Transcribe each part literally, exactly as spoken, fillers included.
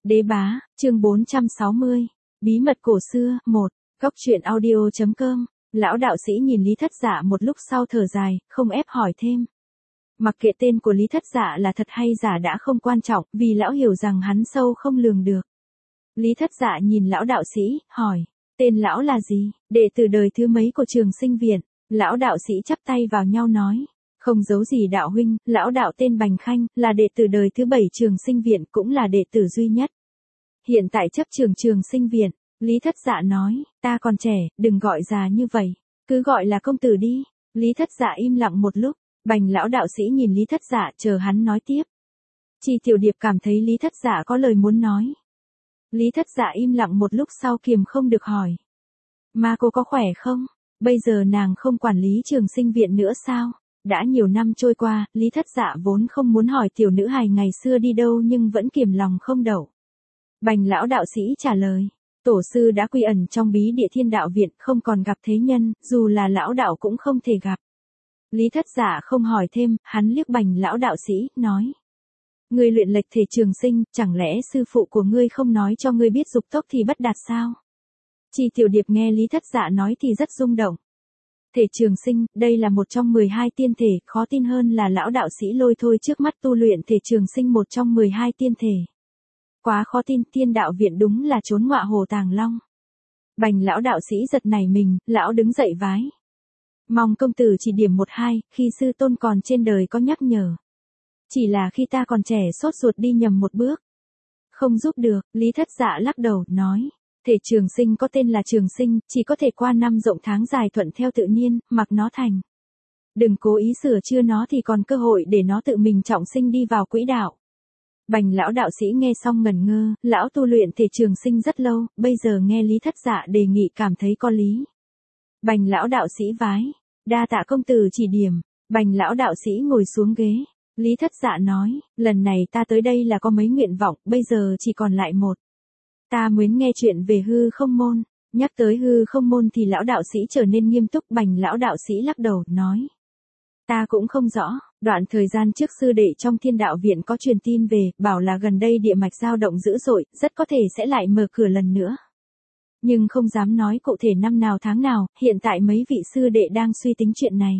Đế bá, chương bốn trăm sáu mươi. Bí mật cổ xưa, một. Góc truyện audio.com. Lão đạo sĩ nhìn Lý Thất Dạ một lúc sau thở dài, không ép hỏi thêm. Mặc kệ tên của Lý Thất Dạ là thật hay giả đã không quan trọng, vì lão hiểu rằng hắn sâu không lường được. Lý Thất Dạ nhìn lão đạo sĩ, hỏi, tên lão là gì, đệ tử đời thứ mấy của Trường Sinh Viện? Lão đạo sĩ chắp tay vào nhau nói, không giấu gì đạo huynh, lão đạo tên Bành Khanh, là đệ tử đời thứ bảy Trường Sinh Viện, cũng là đệ tử duy nhất. Hiện tại chấp trường Trường Sinh Viện. Lý Thất Dạ nói, ta còn trẻ, đừng gọi già như vậy, cứ gọi là công tử đi. Lý Thất Dạ im lặng một lúc, Bành lão đạo sĩ nhìn Lý Thất Dạ chờ hắn nói tiếp. Chi Tiểu Điệp cảm thấy Lý Thất Dạ có lời muốn nói. Lý Thất Dạ im lặng một lúc sau kiềm không được hỏi. Mà cô có khỏe không? Bây giờ nàng không quản lý Trường Sinh Viện nữa sao? Đã nhiều năm trôi qua, Lý Thất Dạ vốn không muốn hỏi tiểu nữ hài ngày xưa đi đâu nhưng vẫn kiềm lòng không đậu. Bành lão đạo sĩ trả lời. Tổ sư đã quy ẩn trong bí địa Thiên Đạo Viện, không còn gặp thế nhân, dù là lão đạo cũng không thể gặp. Lý Thất Dạ không hỏi thêm, hắn liếc Bành lão đạo sĩ, nói. Ngươi luyện lệch thể trường sinh, chẳng lẽ sư phụ của ngươi không nói cho ngươi biết dục tốc thì bất đạt sao? Chi Tiểu Điệp nghe Lý Thất Dạ nói thì rất rung động. Thể trường sinh, đây là một trong mười hai tiên thể, khó tin hơn là lão đạo sĩ lôi thôi trước mắt tu luyện thể trường sinh một trong mười hai tiên thể. Quá khó tin, Thiên Đạo Viện đúng là trốn ngọa hồ tàng long. Bành lão đạo sĩ giật nảy mình, lão đứng dậy vái. Mong công tử chỉ điểm một hai, khi sư tôn còn trên đời có nhắc nhở. Chỉ là khi ta còn trẻ sốt ruột đi nhầm một bước. Không giúp được, Lý Thất Dạ lắc đầu, nói. Thể trường sinh có tên là trường sinh, chỉ có thể qua năm rộng tháng dài thuận theo tự nhiên, mặc nó thành. Đừng cố ý sửa chữa nó thì còn cơ hội để nó tự mình trọng sinh đi vào quỹ đạo. Bành lão đạo sĩ nghe xong ngẩn ngơ, lão tu luyện thể trường sinh rất lâu, bây giờ nghe Lý Thất Dạ đề nghị cảm thấy có lý. Bành lão đạo sĩ vái, đa tạ công tử chỉ điểm. Bành lão đạo sĩ ngồi xuống ghế. Lý Thất Dạ nói, lần này ta tới đây là có mấy nguyện vọng, bây giờ chỉ còn lại một. Ta muốn nghe chuyện về hư không môn. Nhắc tới hư không môn thì lão đạo sĩ trở nên nghiêm túc. Bành lão đạo sĩ lắc đầu, nói. Ta cũng không rõ, đoạn thời gian trước sư đệ trong Thiên Đạo Viện có truyền tin về, bảo là gần đây địa mạch dao động dữ dội, rất có thể sẽ lại mở cửa lần nữa. Nhưng không dám nói cụ thể năm nào tháng nào, hiện tại mấy vị sư đệ đang suy tính chuyện này.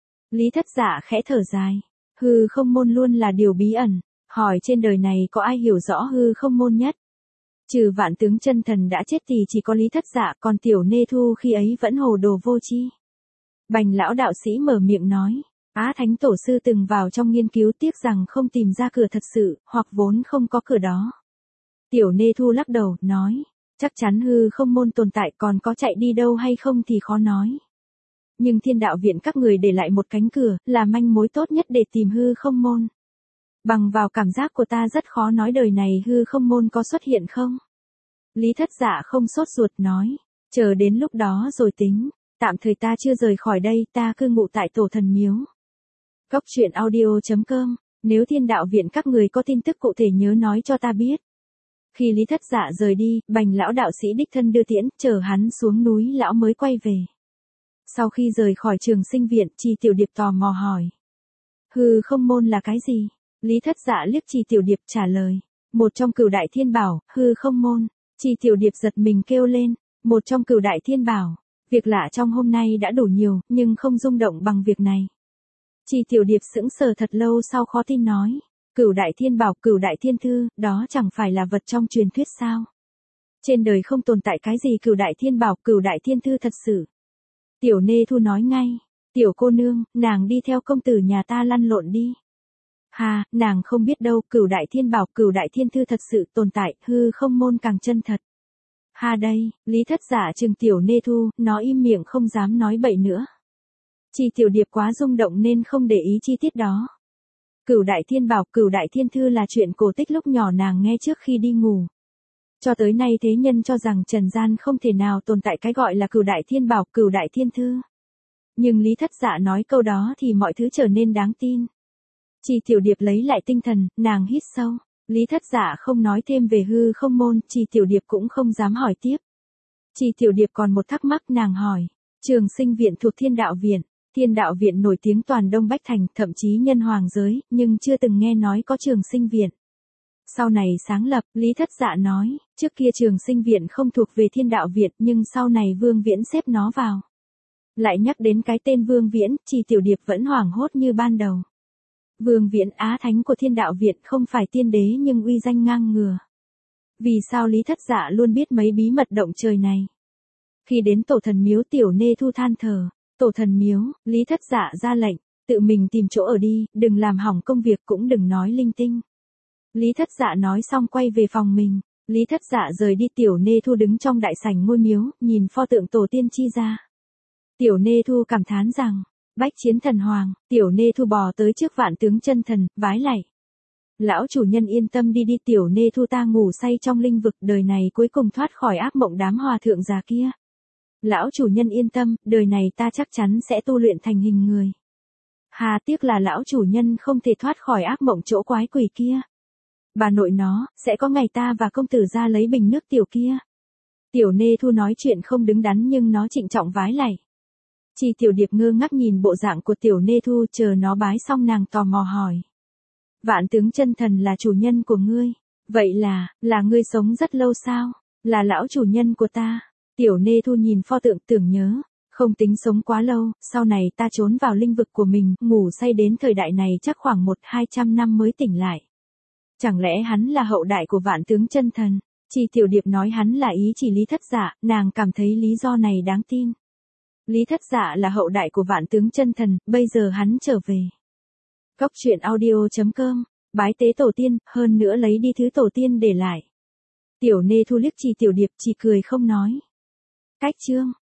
Lý Thất Dạ khẽ thở dài, hư không môn luôn là điều bí ẩn, hỏi trên đời này có ai hiểu rõ hư không môn nhất? Trừ Vạn Tướng Chân Thần đã chết thì chỉ có Lý Thất Dạ, còn Tiểu Nê Thu khi ấy vẫn hồ đồ vô tri. Bành lão đạo sĩ mở miệng nói, Á Thánh Tổ Sư từng vào trong nghiên cứu tiếc rằng không tìm ra cửa thật sự, hoặc vốn không có cửa đó. Tiểu Nê Thu lắc đầu, nói, chắc chắn hư không môn tồn tại, còn có chạy đi đâu hay không thì khó nói. Nhưng Thiên Đạo Viện các người để lại một cánh cửa, là manh mối tốt nhất để tìm hư không môn. Bằng vào cảm giác của ta rất khó nói đời này hư không môn có xuất hiện không? Lý Thất Dạ không sốt ruột nói, chờ đến lúc đó rồi tính. Tạm thời ta chưa rời khỏi đây, ta cư ngụ tại Tổ Thần Miếu. Góc truyện audio.com. Nếu Thiên Đạo Viện các người có tin tức cụ thể nhớ nói cho ta biết. Khi Lý Thất Dạ rời đi, Bành lão đạo sĩ đích thân đưa tiễn, chờ hắn xuống núi lão mới quay về. Sau khi rời khỏi Trường Sinh Viện, Chi Tiểu Điệp tò mò hỏi. Hư không môn là cái gì? Lý Thất Dạ liếc Chi Tiểu Điệp trả lời. Một trong cửu đại thiên bảo, hư không môn. Chi Tiểu Điệp giật mình kêu lên. Một trong cửu đại thiên bảo. Việc lạ trong hôm nay đã đủ nhiều, nhưng không rung động bằng việc này. Chi Tiểu Điệp sững sờ thật lâu sau khó tin nói. Cửu đại thiên bảo, cửu đại thiên thư, đó chẳng phải là vật trong truyền thuyết sao? Trên đời không tồn tại cái gì cửu đại thiên bảo, cửu đại thiên thư thật sự. Tiểu Nê Thu nói ngay. Tiểu cô nương, nàng đi theo công tử nhà ta lăn lộn đi. Hà, nàng không biết đâu, cửu đại thiên bảo, cửu đại thiên thư thật sự tồn tại, hư không môn càng chân thật. Ha đây, Lý Thất Dạ trừng Tiểu Nê Thu, nó im miệng không dám nói bậy nữa. Chi Tiểu Điệp quá rung động nên không để ý chi tiết đó. Cửu đại thiên bảo, cửu đại thiên thư là chuyện cổ tích lúc nhỏ nàng nghe trước khi đi ngủ. Cho tới nay thế nhân cho rằng trần gian không thể nào tồn tại cái gọi là cửu đại thiên bảo, cửu đại thiên thư. Nhưng Lý Thất Dạ nói câu đó thì mọi thứ trở nên đáng tin. Chi Tiểu Điệp lấy lại tinh thần, nàng hít sâu. Lý Thất Dạ không nói thêm về hư không môn, Chi Tiểu Điệp cũng không dám hỏi tiếp. Chi Tiểu Điệp còn một thắc mắc nàng hỏi. Trường Sinh Viện thuộc Thiên Đạo Viện. Thiên Đạo Viện nổi tiếng toàn Đông Bách Thành, thậm chí nhân hoàng giới, nhưng chưa từng nghe nói có Trường Sinh Viện. Sau này sáng lập, Lý Thất Dạ nói, trước kia Trường Sinh Viện không thuộc về Thiên Đạo Viện nhưng sau này Vương Viễn xếp nó vào. Lại nhắc đến cái tên Vương Viễn, Trì Tiểu Điệp vẫn hoảng hốt như ban đầu. Vương Viễn Á Thánh của Thiên Đạo Viện không phải tiên đế nhưng uy danh ngang ngừa. Vì sao Lý Thất Dạ luôn biết mấy bí mật động trời này? Khi đến tổ thần miếu Tiểu Nê Thu than thở, tổ thần miếu, Lý Thất Dạ ra lệnh, tự mình tìm chỗ ở đi, đừng làm hỏng công việc cũng đừng nói linh tinh. Lý Thất Dạ nói xong quay về phòng mình, Lý Thất Dạ rời đi. Tiểu Nê Thu đứng trong đại sảnh ngôi miếu, nhìn pho tượng tổ tiên chi ra. Tiểu Nê Thu cảm thán rằng, bách chiến thần hoàng, Tiểu Nê Thu bò tới trước Vạn Tướng Chân Thần, vái lạy. Lão chủ nhân yên tâm đi đi, Tiểu Nê Thu ta ngủ say trong linh vực, đời này cuối cùng thoát khỏi ác mộng đám hòa thượng già kia. Lão chủ nhân yên tâm, đời này ta chắc chắn sẽ tu luyện thành hình người. Hà tiếc là lão chủ nhân không thể thoát khỏi ác mộng chỗ quái quỷ kia. Bà nội nó, sẽ có ngày ta và công tử ra lấy bình nước tiểu kia. Tiểu Nê Thu nói chuyện không đứng đắn nhưng nó trịnh trọng vái lạy. Trì Tiểu Điệp ngơ ngác nhìn bộ dạng của Tiểu Nê Thu, chờ nó bái xong nàng tò mò hỏi. Vạn Tướng Chân Thần là chủ nhân của ngươi, vậy là, là ngươi sống rất lâu sao? Là lão chủ nhân của ta. Tiểu Nê Thu nhìn pho tượng tưởng nhớ, không tính sống quá lâu, sau này ta trốn vào linh vực của mình, ngủ say đến thời đại này chắc khoảng một hai trăm năm mới tỉnh lại. Chẳng lẽ hắn là hậu đại của Vạn Tướng Chân Thần? Trì Tiểu Điệp nói hắn là ý chỉ Lý Thất Dạ, nàng cảm thấy lý do này đáng tin. Lý Thất Dạ là hậu đại của Vạn Tướng Chân Thần, bây giờ hắn trở về. Cốc truyện audio chấm com, bái tế tổ tiên, hơn nữa lấy đi thứ tổ tiên để lại. Tiểu Nê Thu liếc Trì Tiểu Điệp, chỉ cười không nói. Cách chương